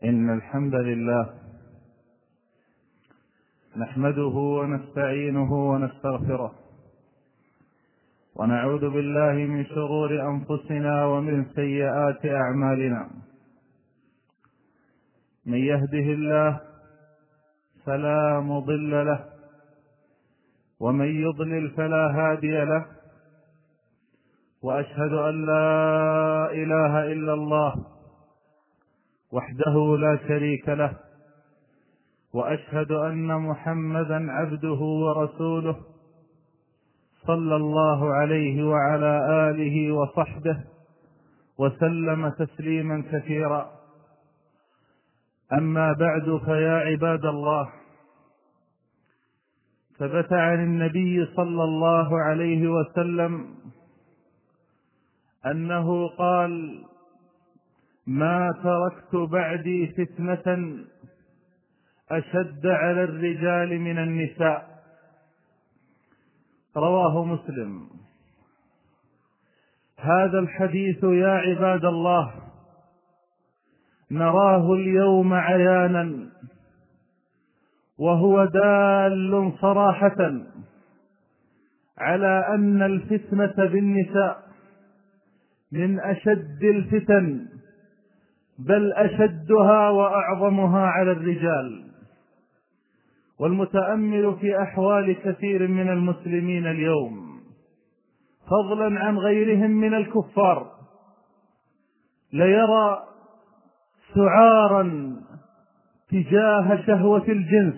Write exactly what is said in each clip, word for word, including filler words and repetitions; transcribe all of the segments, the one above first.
إن الحمد لله نحمده ونستعينه ونستغفره، ونعوذ بالله من شرور أنفسنا ومن سيئات أعمالنا. من يهده الله فلا مضل له، ومن يضلل فلا هادي له، وأشهد أن لا إله إلا الله وحده لا شريك له، وأشهد أن محمدا عبده ورسوله صلى الله عليه وعلى آله وصحبه وسلم تسليما كثيرا. أما بعد، فيا عباد الله، ثبت عن النبي صلى الله عليه وسلم أنه قال: ما تركت بعدي فتنة أشد على الرجال من النساء. رواه مسلم. هذا الحديث يا عباد الله نراه اليوم عيانا، وهو دال صراحة على أن الفتنة بالنساء من أشد الفتن، بل أشدها وأعظمها على الرجال. والمتأمل في أحوال كثير من المسلمين اليوم، فضلا عن غيرهم من الكفار، ليرى سعارا تجاه شهوة الجنس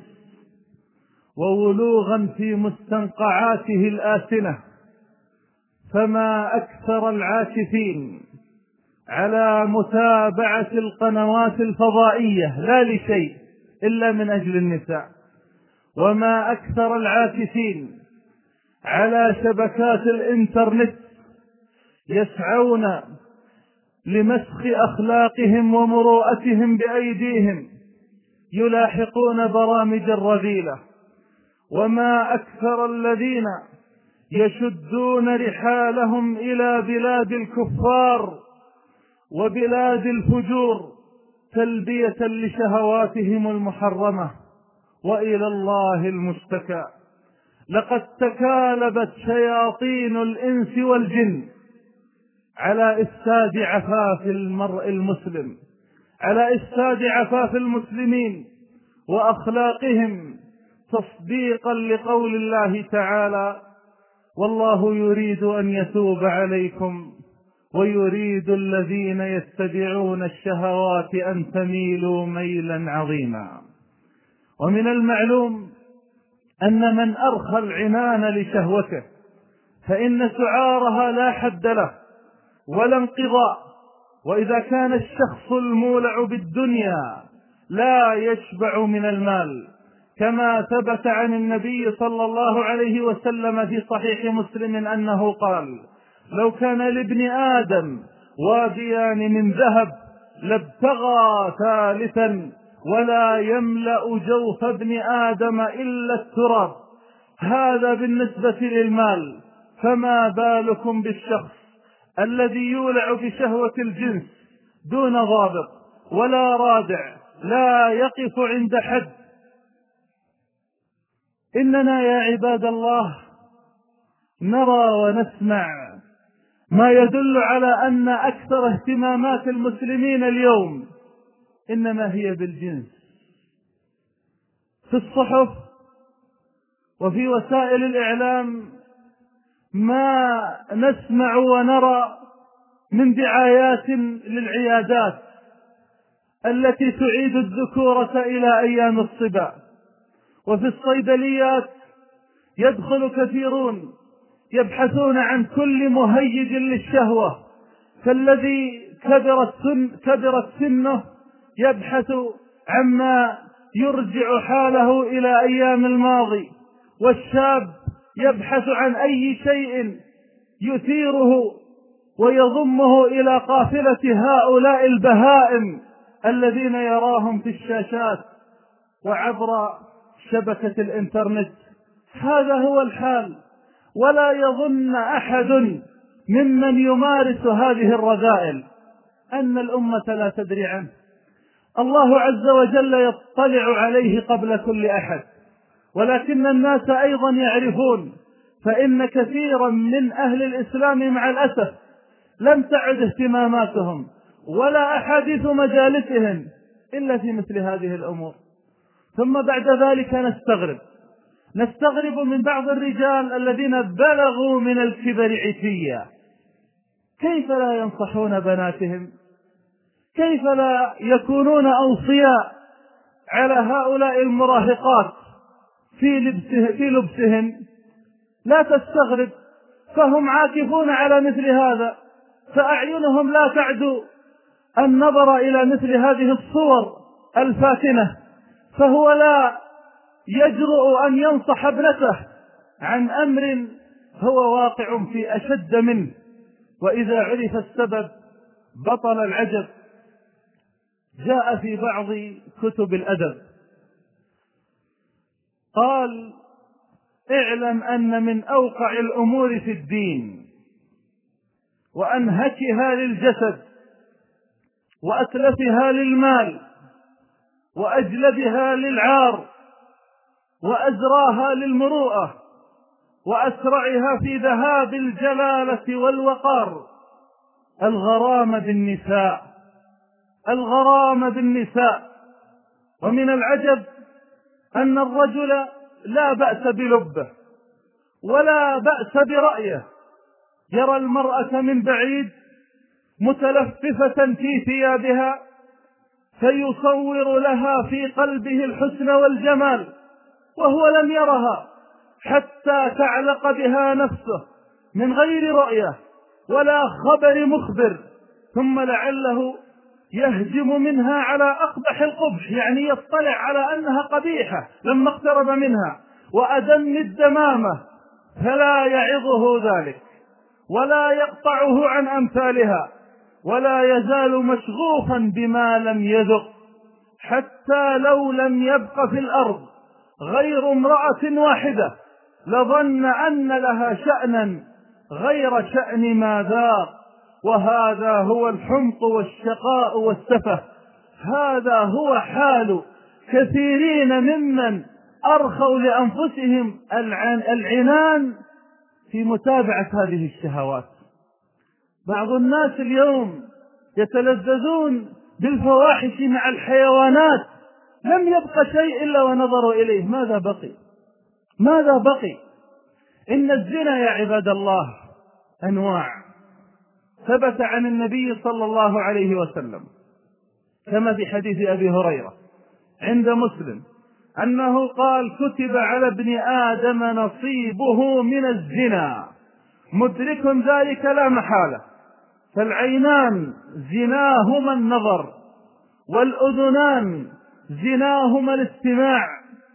وولوغا في مستنقعاته الآسنة. فما أكثر العاكفين على متابعة القنوات الفضائية لا لشيء إلا من أجل النساء، وما أكثر العاكفين على شبكات الإنترنت يسعون لمسخ أخلاقهم ومروءتهم بأيديهم، يلاحقون برامج الرذيلة. وما أكثر الذين يشدون رحالهم إلى بلاد الكفار وبلاد الفجور تلبية لشهواتهم المحرمة، وإلى الله المشتكى. لقد تكالبت شياطين الإنس والجن على إفساد عفاف المرء المسلم، على إفساد عفاف المسلمين وأخلاقهم، تصديقا لقول الله تعالى: والله يريد أن يتوب عليكم ويريد الذين يتبعون الشهوات أن تميلوا ميلا عظيما. ومن المعلوم أن من أرخى العنان لشهوته فإن سعارها لا حد له ولا انقضاء. وإذا كان الشخص المولع بالدنيا لا يشبع من المال، كما ثبت عن النبي صلى الله عليه وسلم في صحيح مسلم أنه قال: لو كان لابن آدم واديان من ذهب لابتغى ثالثا ولا يملأ جوف ابن آدم إلا التراب. هذا بالنسبة للمال، فما بالكم بالشخص الذي يولع بشهوة الجنس دون ضابط ولا رادع، لا يقف عند حد. إننا يا عباد الله نرى ونسمع ما يدل على أن أكثر اهتمامات المسلمين اليوم إنما هي بالجنس، في الصحف وفي وسائل الإعلام ما نسمع ونرى من دعايات للعيادات التي تعيد الذكورة إلى أيام الصبا. وفي الصيدليات يدخل كثيرون يبحثون عن كل مهيج للشهوة، فالذي كبرت سن كبرت سنه يبحث عما يرجع حاله إلى أيام الماضي، والشاب يبحث عن أي شيء يثيره ويضمه إلى قافلة هؤلاء البهائم الذين يراهم في الشاشات وعبر شبكة الإنترنت. هذا هو الحال، ولا يظن أحد ممن يمارس هذه الرذائل أن الأمة لا تدري عنه، الله عز وجل يطلع عليه قبل كل أحد، ولكن الناس أيضا يعرفون، فإن كثيرا من أهل الإسلام مع الأسف لم تعد اهتماماتهم ولا أحاديث مجالسهم إلا في مثل هذه الأمور. ثم بعد ذلك نستغرب نستغرب من بعض الرجال الذين بلغوا من الكبر عتيا، كيف لا ينصحون بناتهم؟ كيف لا يكونون أوصياء على هؤلاء المراهقات في لبسه في لبسهن؟ لا تستغرب، فهم عاكفون على مثل هذا، فأعينهم لا تعدو النظر إلى مثل هذه الصور الفاتنة، فهو لا يجرؤ أن ينصح ابنته عن أمر هو واقع في أشد منه. وإذا عرف السبب بطل العجب. جاء في بعض كتب الأدب قال: اعلم أن من أوقع الأمور في الدين وأنهكها للجسد وأتلفها للمال وأجلبها للعار وأزراها للمروءة وأسرعها في ذهاب الجلالة والوقار الغرام بالنساء الغرام بالنساء ومن العجب أن الرجل لا بأس بلبه ولا بأس برأيه، يرى المرأة من بعيد متلففة في ثيابها فيصور لها في قلبه الحسن والجمال، وهو لم يرها حتى تعلق بها نفسه من غير رؤية ولا خبر مخبر، ثم لعله يهجم منها على أقبح القبح، يعني يطلع على أنها قبيحة لما اقترب منها وأدم الدمامة، فلا يعظه ذلك ولا يقطعه عن أمثالها، ولا يزال مشغوفا بما لم يذق، حتى لو لم يبق في الأرض غير امرأة واحدة لظن أن لها شأنا غير شأن ما ذاق. وهذا هو الحمق والشقاء والسفه، هذا هو حال كثيرين ممن أرخوا لأنفسهم العنان في متابعة هذه الشهوات. بعض الناس اليوم يتلذذون بالفواحش مع الحيوانات، لم يبق شيء إلا ونظروا إليه. ماذا بقي؟ ماذا بقي؟ إن الزنا يا عباد الله أنواع. ثبت عن النبي صلى الله عليه وسلم كما في حديث أبي هريرة عند مسلم أنه قال: كتب على ابن آدم نصيبه من الزنا مدرك ذلك لا محالة، فالعينان زناهما النظر، والأذنان زناهما الاستماع،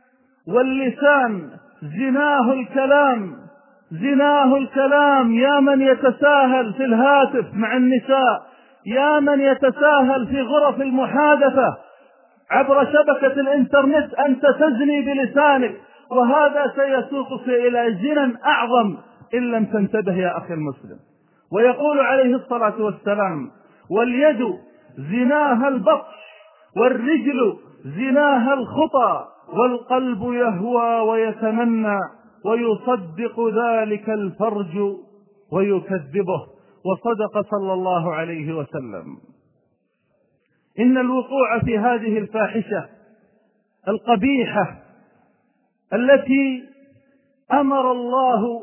واللسان زناه الكلام زناه الكلام يا من يتساهل في الهاتف مع النساء، يا من يتساهل في غرف المحادثة عبر شبكة الإنترنت، أنت تزني بلسانك، وهذا سيسوقك إلى زنا أعظم إن لم تنتبه يا أخي المسلم. ويقول عليه الصلاة والسلام: واليد زناها البطش، والرجل زناها الخطى، والقلب يهوى ويتمنى، ويصدق ذلك الفرج ويكذبه. وصدق صلى الله عليه وسلم. إن الوقوع في هذه الفاحشة القبيحة التي أمر الله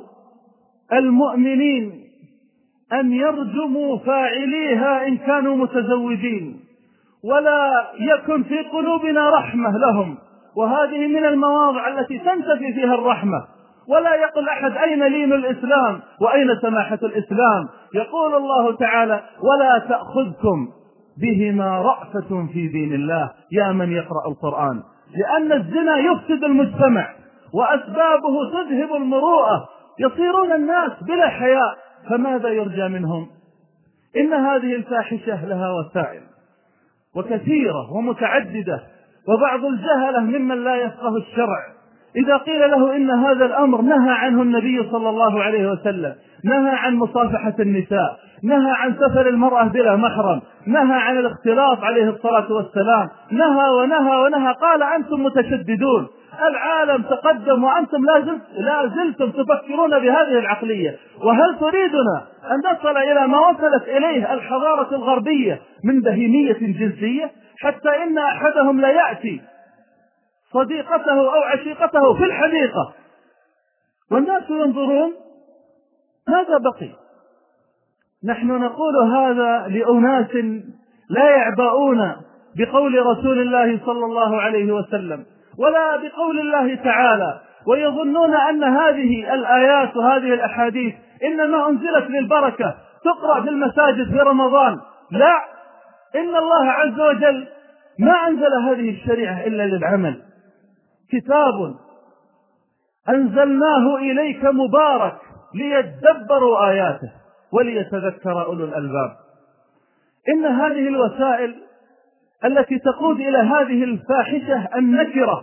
المؤمنين أن يرجموا فاعليها إن كانوا متزوجين، ولا يكن في قلوبنا رحمة لهم، وهذه من المواضع التي تنتفي فيها الرحمة. ولا يقول أحد: أين لين الإسلام وأين سماحة الإسلام؟ يقول الله تعالى: ولا تأخذكم بهما رأفة في دين الله يا من يقرأ القرآن، لأن الزنا يفسد المجتمع وأسبابه تذهب المروءة، يصيرون الناس بلا حياء، فماذا يرجى منهم؟ إن هذه الفاحشة لها وسائل وكثيرة ومتعددة، وبعض الجهلة ممن لا يفقه الشرع إذا قيل له إن هذا الأمر نهى عنه النبي صلى الله عليه وسلم، نهى عن مصافحة النساء، نهى عن سفر المرأة بلا محرم، نهى عن الاختلاط عليه الصلاة والسلام، نهى ونهى ونهى، قال أنتم متشددون، العالم تقدم وأنتم لا, زلت لا زلتم تفكرون بهذه العقلية، وهل تريدنا أن نصل إلى ما وصلت إليه الحضارة الغربية من بهيمية جنسية، حتى إن أحدهم لا يأتي صديقته أو عشيقته في الحديقة والناس ينظرون؟ ماذا بقي؟ نحن نقول هذا لأناس لا يعبؤون بقول رسول الله صلى الله عليه وسلم ولا بقول الله تعالى، ويظنون أن هذه الآيات وهذه الأحاديث إنما أنزلت للبركة تقرأ في المساجد في رمضان. لا، إن الله عز وجل ما أنزل هذه الشريعة إلا للعمل، كتاب أنزلناه إليك مبارك ليدبروا آياته وليتذكر أولو الألباب. إن هذه الوسائل التي تقود إلى هذه الفاحشة النكرة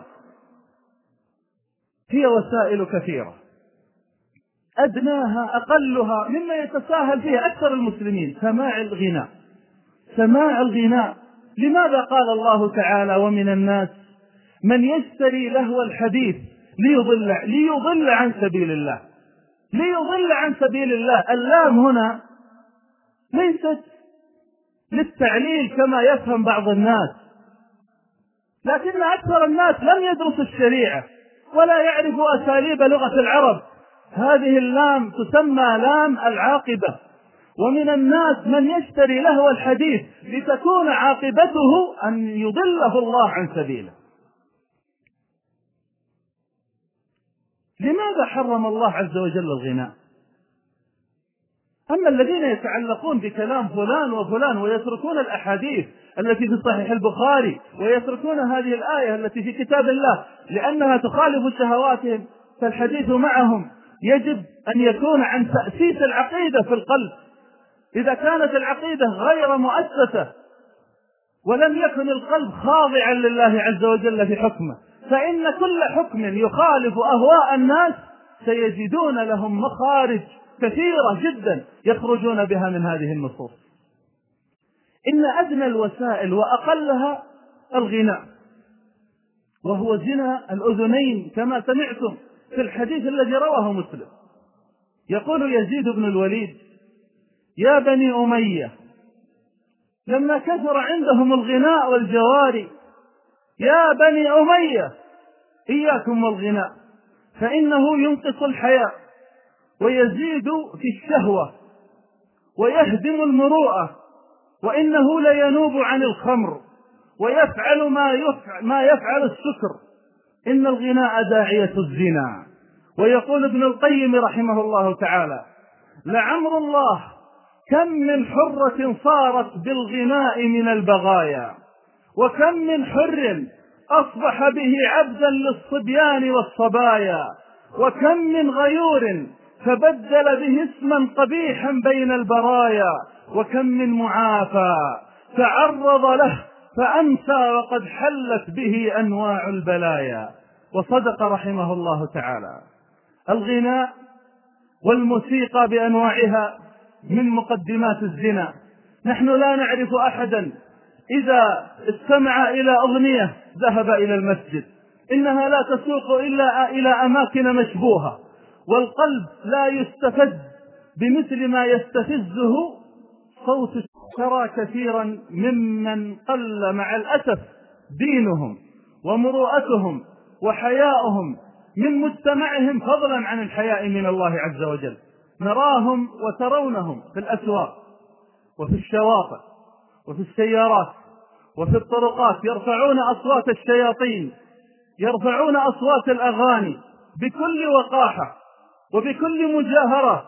هي وسائل كثيرة، أدناها أقلها مما يتساهل فيه أكثر المسلمين سماع الغناء. سماع الغناء، لماذا قال الله تعالى ومن الناس من يشتري لهو الحديث ليضل, ليضل عن سبيل الله؟ ليضل عن سبيل الله، اللام هنا ليست للتعليل كما يفهم بعض الناس، لكن أكثر الناس لم يدرسوا الشريعة ولا يعرفوا أساليب لغة العرب. هذه اللام تسمى لام العاقبة، ومن الناس من يشتري لهو الحديث لتكون عاقبته أن يضله الله عن سبيله. لماذا حرم الله عز وجل الغناء؟ أما الذين يتعلقون بكلام فلان وفلان ويتركون الأحاديث التي في صحيح البخاري ويتركون هذه الآية التي في كتاب الله لأنها تخالف شهواتهم، فالحديث معهم يجب أن يكون عن تأسيس العقيدة في القلب. إذا كانت العقيدة غير مؤسسة ولم يكن القلب خاضعا لله عز وجل في حكمه، فإن كل حكم يخالف أهواء الناس سيجدون لهم مخارج كثيرة جدا يخرجون بها من هذه النصوص. إن أدنى الوسائل وأقلها الغناء، وهو زنا الأذنين كما سمعتم في الحديث الذي رواه مسلم. يقول يزيد بن الوليد: يا بني أمية، لما كثر عندهم الغناء والجواري، يا بني أمية إياكم والغناء فإنه ينقص الحياء ويزيد في الشهوة ويهدم المروءة، وإنه لينوب عن الخمر ويفعل ما يفعل, ما يفعل السكر، إن الغناء داعية الزنا. ويقول ابن القيم رحمه الله تعالى: لعمر الله كم من حرة صارت بالغناء من البغايا، وكم من حر أصبح به عبدا للصبيان والصبايا، وكم من غيور فبدل به اسما قبيحا بين البرايا، وكم من معافى تعرض له فأمسى وقد حلت به أنواع البلايا. وصدق رحمه الله تعالى. الغناء والموسيقى بأنواعها من مقدمات الزنا. نحن لا نعرف أحدا إذا استمع إلى أغنية ذهب إلى المسجد، إنها لا تسوق إلا إلى أماكن مشبوهة، والقلب لا يستفز بمثل ما يستفزه صوت. ترى كثيرا ممن قل مع الأسف دينهم ومروءتهم وحياؤهم من مجتمعهم فضلا عن الحياء من الله عز وجل. نراهم وترونهم في الأسواق وفي الشواطئ وفي السيارات وفي الطرقات يرفعون أصوات الشياطين، يرفعون أصوات الأغاني بكل وقاحة وبكل مجاهرة،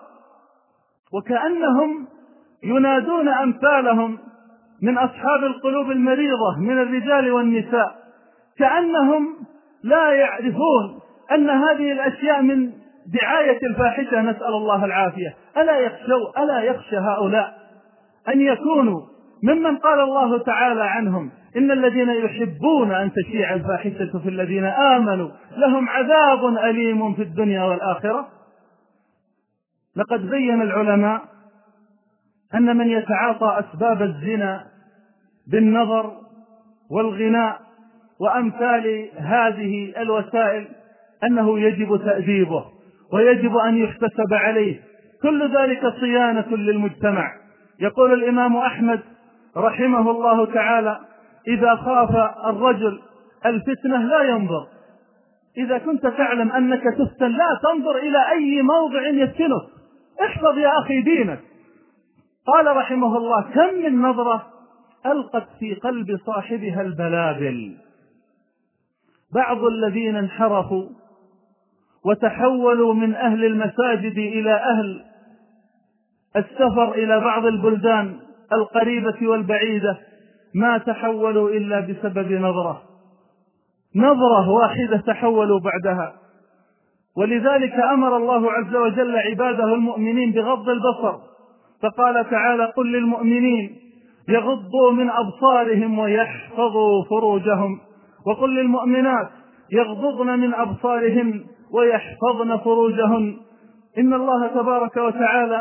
وكأنهم ينادون أمثالهم من أصحاب القلوب المريضة من الرجال والنساء، كأنهم لا يعرفون أن هذه الأشياء من دعاية الفاحشة، نسأل الله العافية. ألا يخشوا ألا يخشى هؤلاء أن يكونوا ممن قال الله تعالى عنهم إن الذين يحبون أن تشيع الفاحشة في الذين آمنوا لهم عذاب أليم في الدنيا والآخرة. لقد بين العلماء أن من يتعاطى أسباب الزنا بالنظر والغناء وأمثال هذه الوسائل أنه يجب تأديبه ويجب أن يحتسب عليه، كل ذلك صيانة للمجتمع. يقول الإمام أحمد رحمه الله تعالى: إذا خاف الرجل الفتنة لا ينظر. إذا كنت تعلم أنك تفتن لا تنظر إلى أي موضع يفتنك، احفظ يا أخي دينك. قال رحمه الله: كم من نظرة ألقت في قلب صاحبها البلابل. بعض الذين انحرفوا وتحولوا من أهل المساجد إلى أهل السفر إلى بعض البلدان القريبة والبعيدة ما تحولوا إلا بسبب نظرة نظرة واحدة تحولوا بعدها. ولذلك أمر الله عز وجل عباده المؤمنين بغض البصر، فقال تعالى: قل للمؤمنين يغضوا من أبصارهم ويحفظوا فروجهم، وقل للمؤمنات يغضضن من أبصارهن ويحفظن فروجهن، إن الله تبارك وتعالى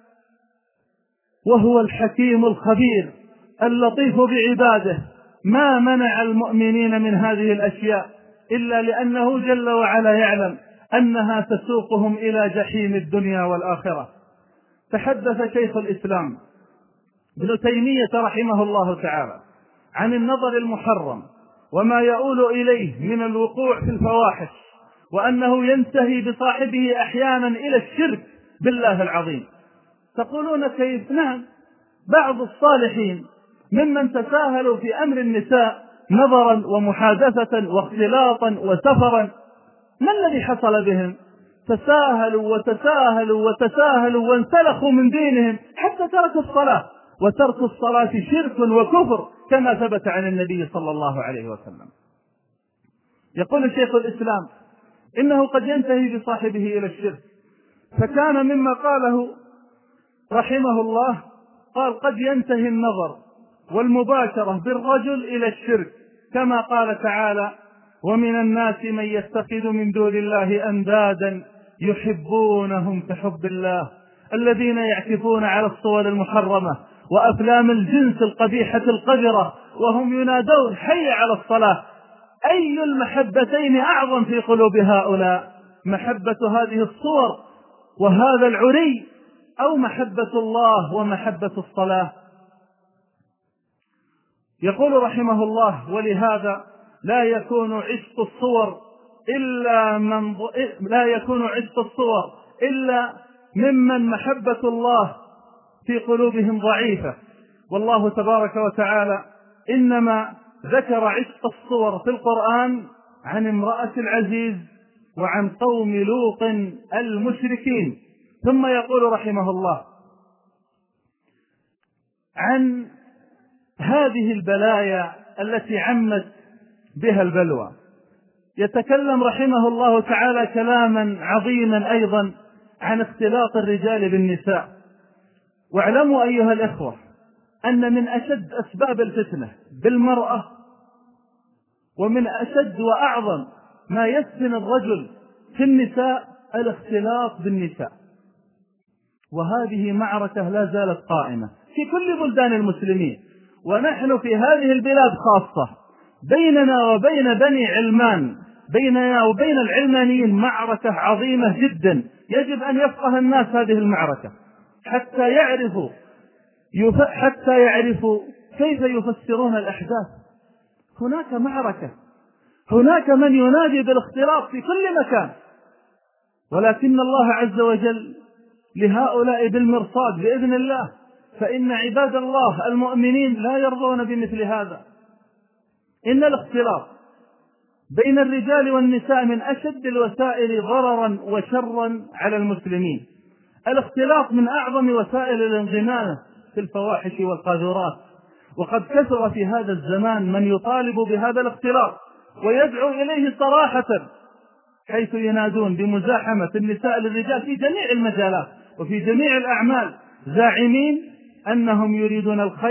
وهو الحكيم الخبير اللطيف بعباده ما منع المؤمنين من هذه الأشياء إلا لأنه جل وعلا يعلم أنها تسوقهم إلى جحيم الدنيا والآخرة. تحدث شيخ الإسلام ابن تيمية رحمه الله تعالى عن النظر المحرم وما يؤول إليه من الوقوع في الفواحش، وأنه ينتهي بصاحبه أحيانا إلى الشرك بالله العظيم. تقولون كيف؟ نعم، بعض الصالحين ممن تساهلوا في أمر النساء نظرا ومحادثة واختلاطا وسفرا، ما الذي حصل بهم؟ تساهلوا وتساهلوا وتساهلوا وانسلخوا من دينهم حتى تركوا الصلاة، وترك الصلاة شرك وكفر كما ثبت عن النبي صلى الله عليه وسلم. يقول الشيخ الإسلام إنه قد ينتهي بصاحبه إلى الشرك، فكان مما قاله رحمه الله قال: قد ينتهي النظر والمباشرة بالرجل إلى الشرك، كما قال تعالى: ومن الناس من يتخذ من دون الله أندادا يحبونهم كحب الله، الذين يعكفون على الصور المحرمة وأفلام الجنس القبيحة القذرة وهم ينادون حي على الصلاة. أي المحبتين أعظم في قلوب هؤلاء؟ محبة هذه الصور وهذا العري، أو محبة الله ومحبة الصلاة؟ يقول رحمه الله: ولهذا لا يكون عشق الصور إلا من لا يكون عشق الصور إلا ممن محبة الله في قلوبهم ضعيفة. والله تبارك وتعالى إنما ذكر عشق الصور في القرآن عن امرأة العزيز وعن قوم لوط المشركين. ثم يقول رحمه الله عن هذه البلايا التي عمت بها البلوى، يتكلم رحمه الله تعالى كلاما عظيما أيضا عن اختلاط الرجال بالنساء. واعلموا أيها الإخوة أن من أشد أسباب الفتنة بالمرأة ومن أشد وأعظم ما يفتن الرجل في النساء الاختلاط بالنساء، وهذه معركة لا زالت قائمة في كل بلدان المسلمين، ونحن في هذه البلاد خاصة بيننا وبين بني علمان، بيننا وبين العلمانيين معركة عظيمة جدا. يجب أن يفقه الناس هذه المعركة حتى يعرفوا حتى يعرفوا كيف يفسرون الأحداث. هناك معركة، هناك من ينادي بالاختلاط في كل مكان، ولكن الله عز وجل لهؤلاء بالمرصاد بإذن الله، فإن عباد الله المؤمنين لا يرضون بمثل هذا. إن الاختلاط بين الرجال والنساء من أشد الوسائل ضررا وشرا على المسلمين. الاختلاط من أعظم وسائل الانغماس في الفواحش والقاذورات، وقد كثر في هذا الزمان من يطالب بهذا الاختلاط ويدعو إليه صراحة، حيث ينادون بمزاحمة النساء للرجال في جميع المجالات وفي جميع الأعمال، زاعمين أنهم يريدون الخير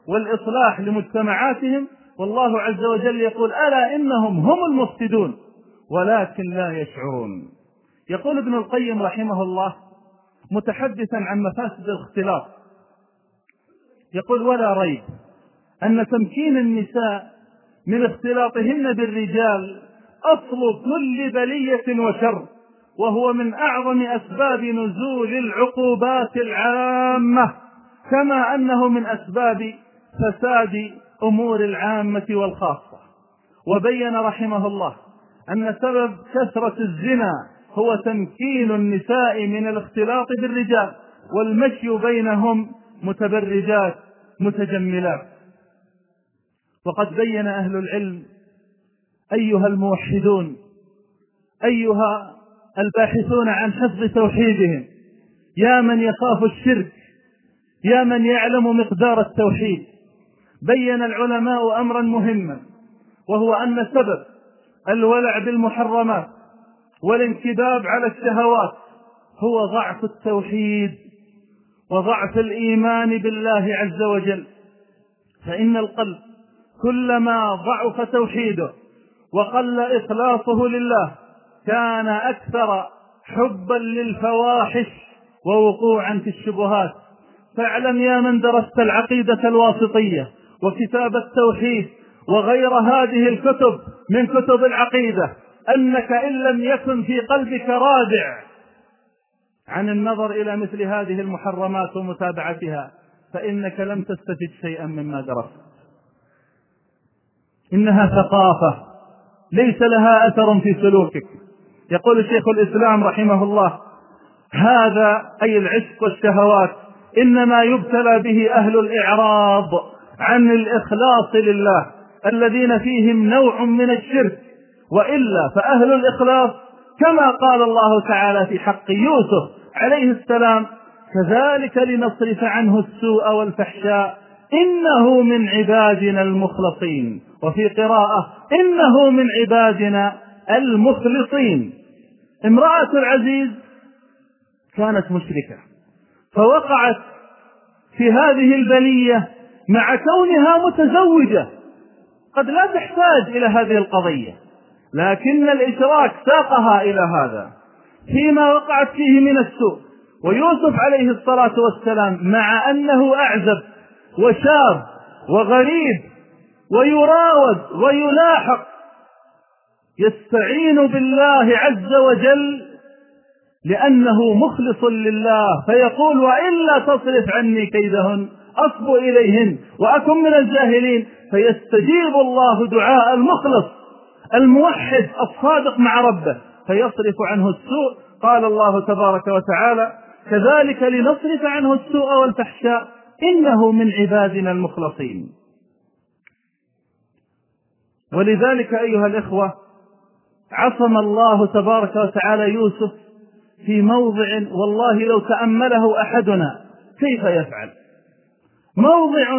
والإصلاح لمجتمعاتهم، والله عز وجل يقول: ألا إنهم هم المفسدون ولكن لا يشعرون. يقول ابن القيم رحمه الله متحدثا عن مفاسد الاختلاط، يقول: ولا ريب أن تمكين النساء من اختلاطهن بالرجال أصل كل بلية وشر، وهو من أعظم أسباب نزول العقوبات العامة، كما أنه من أسباب فساد أمور العامة والخاصة. وبين رحمه الله أن سبب كثرة الزنا هو تمكين النساء من الاختلاط بالرجال والمشي بينهم متبرجات متجملات. وقد بين أهل العلم أيها الموحدون، أيها الباحثون عن حفظ توحيدهم، يا من يخاف الشرك، يا من يعلم مقدار التوحيد، بين العلماء أمرا مهما، وهو أن سبب الولع بالمحرمات والانكباب على الشهوات هو ضعف التوحيد وضعف الإيمان بالله عز وجل. فإن القلب كلما ضعف توحيده وقل إخلاصه لله كان أكثر حبا للفواحش ووقوعا في الشبهات. فاعلم يا من درست العقيدة الواسطية وكتاب التوحيد وغير هذه الكتب من كتب العقيدة أنك إن لم يكن في قلبك رادع عن النظر إلى مثل هذه المحرمات ومتابعتها فإنك لم تستفد شيئا مما درست. إنها ثقافة ليس لها أثر في سلوكك. يقول شيخ الإسلام رحمه الله: هذا أي العشق والشهوات إنما يبتلى به أهل الإعراض عن الإخلاص لله الذين فيهم نوع من الشرك، وإلا فأهل الإخلاص كما قال الله تعالى في حق يوسف عليه السلام: كذلك لنصرف عنه السوء والفحشاء إنه من عبادنا المخلصين. وفي قراءة: إنه من عبادنا المخلصين. امرأة العزيز كانت مشركة فوقعت في هذه البلية مع كونها متزوجة، قد لا تحتاج إلى هذه القضية، لكن الإشراك ساقها إلى هذا فيما وقعت فيه من السوء. ويوسف عليه الصلاة والسلام مع أنه أعزب وشاب وغريب ويراود ويلاحق يستعين بالله عز وجل لأنه مخلص لله، فيقول: وإلا تصرف عني كيدهن أصب إليهن وأكن من الجاهلين. فيستجيب الله دعاء المخلص الموحد الصادق مع ربه فيصرف عنه السوء. قال الله تبارك وتعالى: كذلك لنصرف عنه السوء والفحشاء إنه من عبادنا المخلصين. ولذلك أيها الإخوة عصم الله تبارك وتعالى يوسف في موضع والله لو تأمله أحدنا كيف يفعل، موضع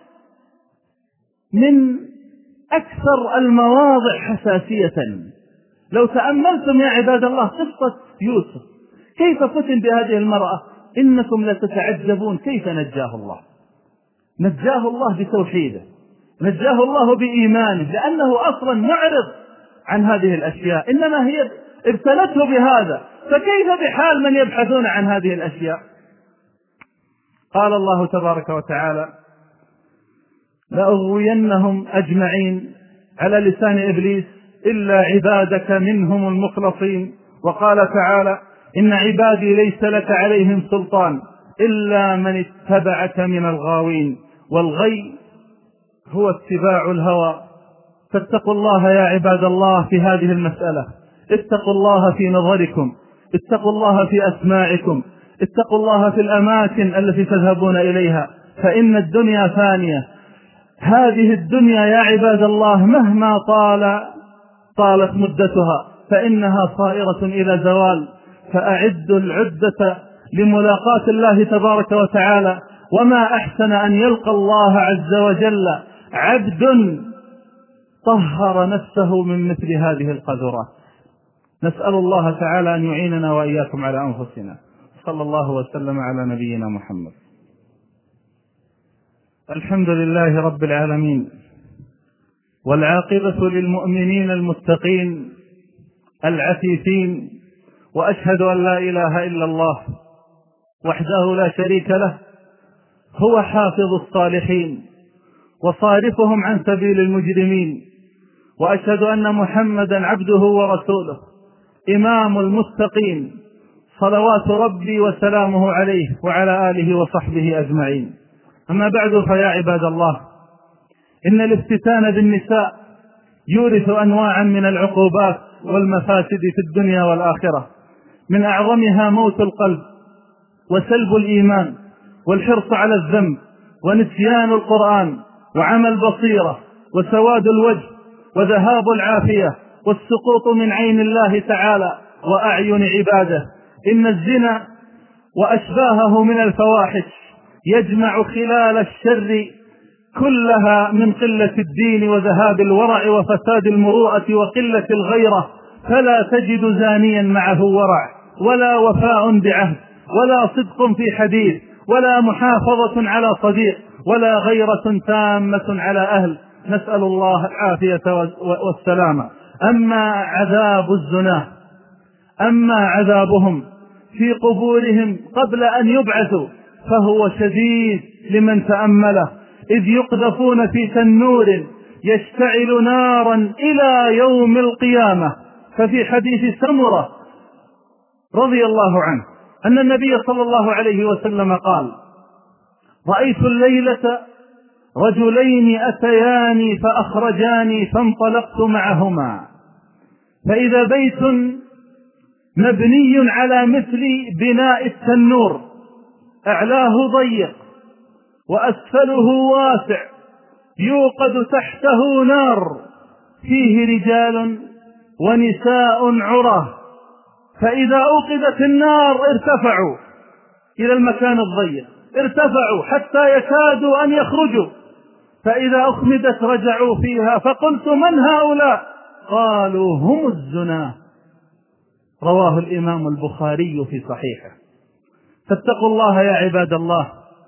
من أكثر المواضع حساسية. لو تأملتم يا عباد الله قصة يوسف كيف فتن بهذه المرأة إنكم لتتعجبون كيف نجاه الله. نجاه الله بتوحيده، نجاه الله بإيمانه، لأنه أصلا معرض عن هذه الأشياء، إنما هي ابتلته بهذا، فكيف بحال من يبحثون عن هذه الأشياء؟ قال الله تبارك وتعالى: لأغوينهم أجمعين على لسان إبليس إلا عبادك منهم المخلصين. وقال تعالى: إن عبادي ليس لك عليهم سلطان إلا من اتبعك من الغاوين. والغي هو اتباع الهوى. فاتقوا الله يا عباد الله في هذه المسألة، اتقوا الله في نظركم، اتقوا الله في أسماعكم، اتقوا الله في الأماكن التي تذهبون إليها، فإن الدنيا فانية. هذه الدنيا يا عباد الله مهما طال طالت مدتها فإنها صائرة إلى زوال. فأعدوا العدة لملاقاة الله تبارك وتعالى. وما أحسن أن يلقى الله عز وجل عبد طهر نفسه من مثل هذه القذرات. نسأل الله تعالى أن يعيننا وإياكم على أنفسنا. صلى الله وسلم على نبينا محمد. الحمد لله رب العالمين، والعاقبة للمؤمنين المتقين العفيفين، وأشهد أن لا إله إلا الله وحده لا شريك له، هو حافظ الصالحين وصارفهم عن سبيل المجرمين، وأشهد أن محمدا عبده ورسوله إمام المتقين، صلوات ربي وسلامه عليه وعلى آله وصحبه أجمعين. أما بعد، فيا عباد الله، إن الافتتان بالنساء يورث أنواعا من العقوبات والمفاسد في الدنيا والآخرة، من أعظمها موت القلب وسلب الإيمان والحرص على الذنب ونسيان القرآن وعمى البصيرة وسواد الوجه وذهاب العافية والسقوط من عين الله تعالى وأعين عباده. إن الزنا وأشباهه من الفواحش يجمع خلال الشر كلها من قلة الدين وذهاب الورع وفساد المروءة وقلة الغيرة، فلا تجد زانيا معه ورع ولا وفاء بعهد ولا صدق في حديث ولا محافظة على صديق ولا غيرة تامة على أهل، نسأل الله العافية والسلامة. أما عذاب الزنا أما عذابهم في قبورهم قبل أن يبعثوا فهو شديد لمن تأمله، إذ يقذفون في تنور يشتعل نارا إلى يوم القيامة. ففي حديث سمرة رضي الله عنه أن النبي صلى الله عليه وسلم قال: رأيت الليلة رجلين أتياني فأخرجاني فانطلقت معهما، فإذا بيت مبني على مثل بناء التنور، أعلاه ضيق وأسفله واسع، يوقد تحته نار، فيه رجال ونساء عراه، فإذا أوقدت النار ارتفعوا إلى المكان الضيق، ارتفعوا حتى يكادوا أن يخرجوا، فإذا أخمدت رجعوا فيها، فقلت: من هؤلاء؟ قالوا: هم الزنا. رواه الإمام البخاري في صحيحه. فاتقوا الله يا عباد الله،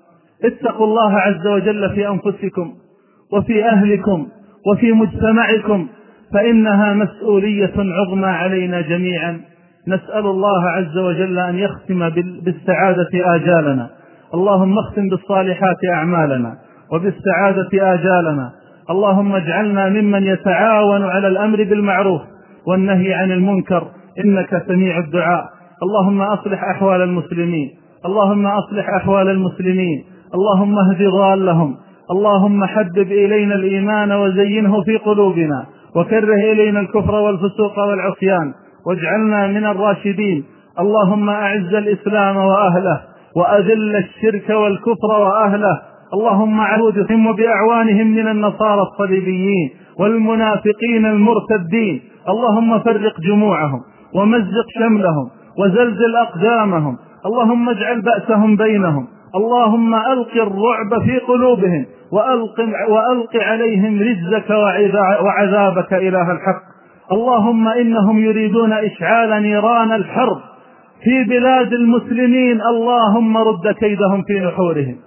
اتقوا الله عز وجل في أنفسكم وفي أهلكم وفي مجتمعكم، فإنها مسؤولية عظمى علينا جميعا. نسأل الله عز وجل أن يختم بالسعادة آجالنا، اللهم اختم بالصالحات أعمالنا وبالسعادة آجالنا. اللهم اجعلنا ممن يتعاون على الأمر بالمعروف والنهي عن المنكر، إنك سميع الدعاء. اللهم أصلح أحوال المسلمين، اللهم أصلح أحوال المسلمين، اللهم اهد ضالهم، اللهم حبب إلينا الإيمان وزينه في قلوبنا، وكره إلينا الكفر والفسوق والعصيان، واجعلنا من الراشدين. اللهم أعز الإسلام وأهله، وأذل الشرك والكفر وأهله. اللهم عودهم وبأعوانهم من النصارى الصليبيين والمنافقين المرتدين. اللهم فرق جموعهم ومزق شملهم وزلزل أقدامهم. اللهم اجعل بأسهم بينهم. اللهم ألق الرعب في قلوبهم وألق, وألق عليهم رجزك وعذابك إله الحق. اللهم إنهم يريدون إشعال نيران الحرب في بلاد المسلمين، اللهم رد كيدهم في نحورهم.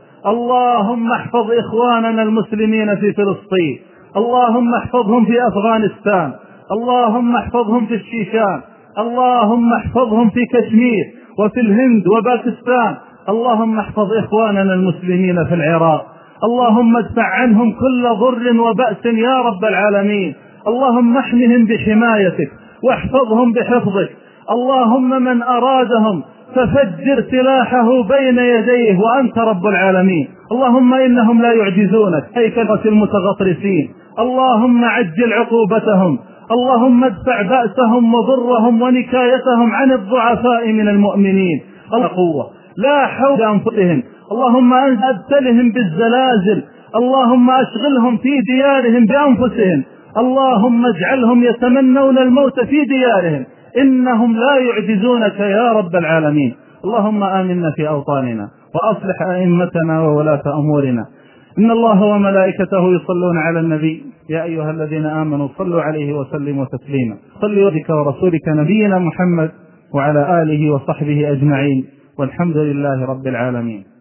اللهم احفظ إخواننا المسلمين في فلسطين، اللهم احفظهم في أفغانستان، اللهم احفظهم في الشيشان، اللهم احفظهم في كشمير وفي الهند وباكستان. اللهم احفظ إخواننا المسلمين في العراق، اللهم ادفع عنهم كل ضر وبأس يا رب العالمين. اللهم احمهم بحمايتك واحفظهم بحفظك. اللهم من أرادهم ففجر سلاحه بين يديه وأنت رب العالمين. اللهم إنهم لا يعجزونك هيكلة المتغطرسين. اللهم عجل عقوبتهم، اللهم ادفع بأسهم وضرهم ونكايتهم عن الضعفاء من المؤمنين. القوة لا حول أنفسهم. اللهم أنت أبتلهم بالزلازل، اللهم أشغلهم في ديارهم بأنفسهم، اللهم اجعلهم يتمنون الموت في ديارهم، إنهم لا يعجزونك يا رب العالمين. اللهم آمنا في أوطاننا وأصلح أئمتنا وولاة أمورنا. إن الله وملائكته يصلون على النبي، يا أيها الذين آمنوا صلوا عليه وسلموا تسليما. صل وبك ورسولك نبينا محمد وعلى آله وصحبه أجمعين، والحمد لله رب العالمين.